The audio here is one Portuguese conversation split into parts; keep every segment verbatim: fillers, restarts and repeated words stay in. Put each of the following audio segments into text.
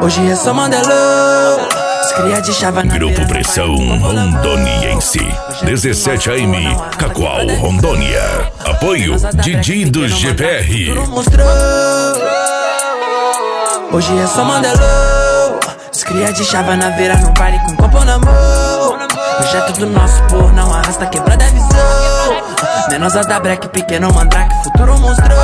Hoje é só Mandelão. Cria de chava na Grupo beira, Pressão não vai com Rondoniense dezessete A M, Cacoal, Rondônia. Apoio Didi do G P R. Hoje é só Mandelão. Cria de chava na beira, não baile com copo na mão. Hoje é tudo nosso, pô, não arrasta, quebrada é visão. Menosa da break, pequeno mandrake, futuro monstrão.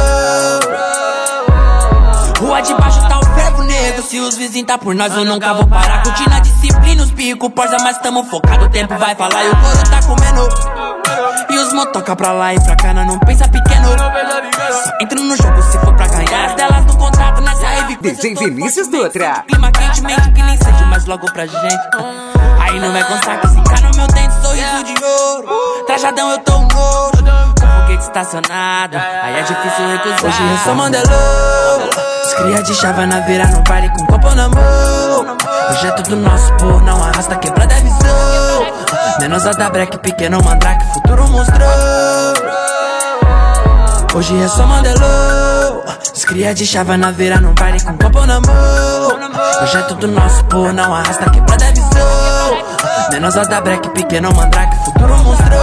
Rua de baixo tá o fervo negro. Se os vizinhos tá por nós, eu nunca vou parar. Curtindo a disciplina, os pico, porza, mas tamo focado. O tempo vai falar e o couro tá comendo. E os motoca pra lá e pra cá, não pensa pequeno. Só entro no jogo se for pra ganhar. As delas no contrato nessa rave. D J Vinícius Dutra. Clima quente, mente que nem sente, mas logo pra gente. Aí não vai constar que esse cara no meu dente, sorriso de ouro. Trajadão eu tô um nojo, com foguete estacionado, aí é difícil recusar. Hoje é só Mandelão. Cria de chava na beira, não baile com copo na mão. Hoje é tudo nosso, pô, não arrasta, quebrada é visão. Menosa da break, pequeno mandrake, futuro monstrão. Hoje é só Mandelão. Cria de chava na beira, não baile com copo na mão. Hoje é tudo nosso, pô, não arrasta, quebrada é visão. Menosa da break, pequeno mandrake, futuro monstrão.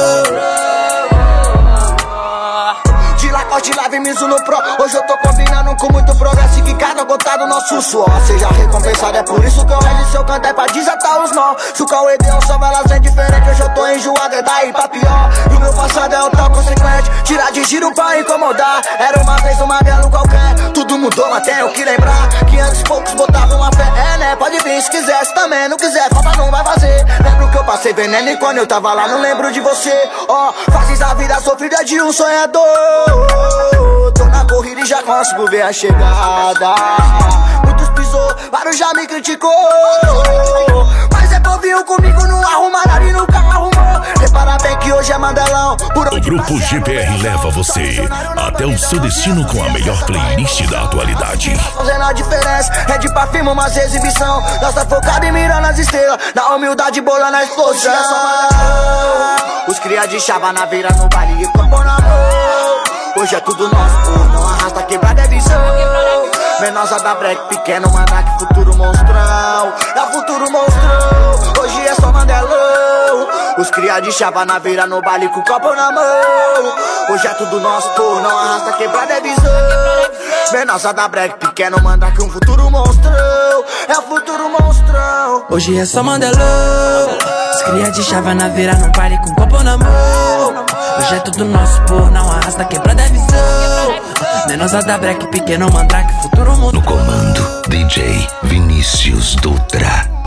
Lacoste, lave Mizuno Pro. Hoje eu tô combinando com muito progresso e que cada gota do nosso suor seja recompensado. É por isso que eu rezo seu canto, é pra desatar os nós. Se o Cauê deu um salve, elas é diferente. Hoje eu tô enjoado, é daí pra pior. E o meu passado é o tal consequente. Tirar de giro pra incomodar. Era uma vez um magrelo qualquer. Tudo mudou, mas tenho que lembrar que antes poucos botavam uma fé. É, né? Pode vir se quiser, se também não quiser, falta não vai fazer. Lembro que eu passei veneno e quando eu tava lá, não lembro de você. Ó, oh, faces a vida sofrida de um sonhador. Tô na corrida e já consigo ver a chegada. Muitos pisou, vários já me criticou. Mas é povinho comigo, não arruma nada e nunca arrumou. Repara bem que hoje é Mandelão. O Grupo G P R leva você até o seu destino com a melhor playlist da atualidade. Fazendo a diferença, é de pra firma, umas exibição. Nós tá focado em mirar nas estrelas, na humildade bolando a explosão. Os cria de chava na beira, no baile e copo na mão. Hoje é tudo nosso, pô, não arrasta, quebrada é visão. Menosa da break, pequeno mandrake, futuro monstrão. É futuro monstrão, hoje é só Mandelão. Os cria de chava na beira, no baile com copo na mão. Hoje é tudo nosso, pô, não arrasta, quebrada é visão. Menosa da break, pequeno mandrake, um futuro monstrão. É futuro monstrão. Hoje é só Mandelão. Cria de chava na beira, não baile com copo na mão. Hoje é tudo nosso, pô, não arrasta, quebrada é visão. Menosa da break, pequeno mandrake, futuro monstrão. No comando, D J Vinícius Dutra.